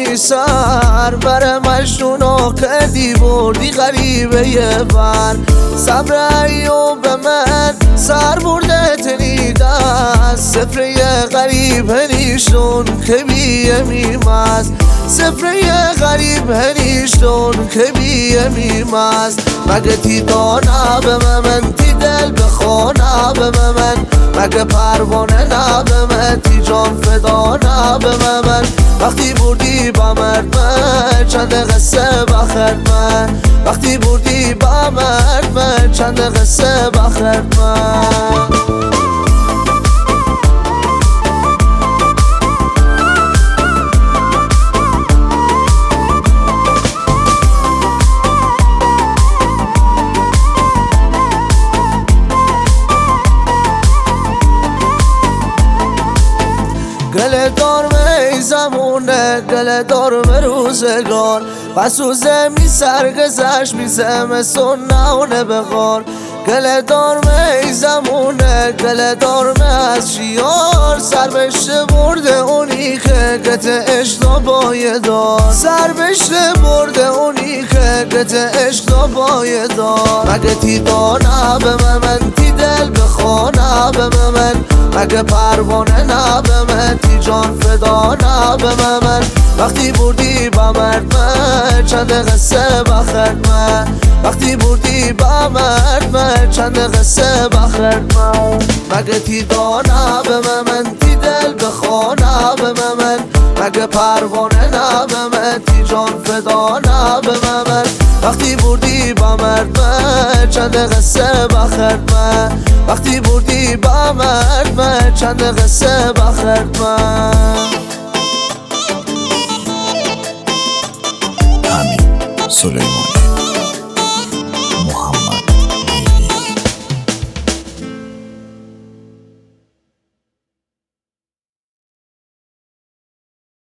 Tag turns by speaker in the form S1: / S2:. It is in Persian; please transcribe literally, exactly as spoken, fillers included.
S1: کنی سر بر مجنونا کردی بردی غریبه یه بر صبر ایوب من سر برده تنی دست سفر یه غریب هنیشتون که بیه میمز سفر یه غریب هنیشتون که بیه میمز مگه تی دانا به من تی دل بخوانا به من مگه پروانه نه به من تی جان فدا نه به من وقتی بردی با مرد من چند قصه بخرد من وقتی بردی با مرد من چند قصه بخرد من گله دار می زمونه گله دار می روزگار بسوزه می سرگزش می زمستون نونه بغار گله دار می زمونه گله دار می از شیار سر بشته برده اونی که گت عشق بایه دار سر بشته برده اونی که گت عشق بایه دار مگه تی دانا به من تی دل بخوانا به من مگه پروانه نه به من تی جان فدا نه به من وقتی بردی با مرد من چند قصه بخرد من وقتی بردی با مرد من چند قصه بخرد من مگه تی دانا به من تی دل بخوانا به من مگه پروانه نه به من تی جان فدا نه به من وقتی بردی با مرد من چند قصه بخرد من وقتی بردی با مرد من چند قصه بخرد من
S2: امین سلیمانی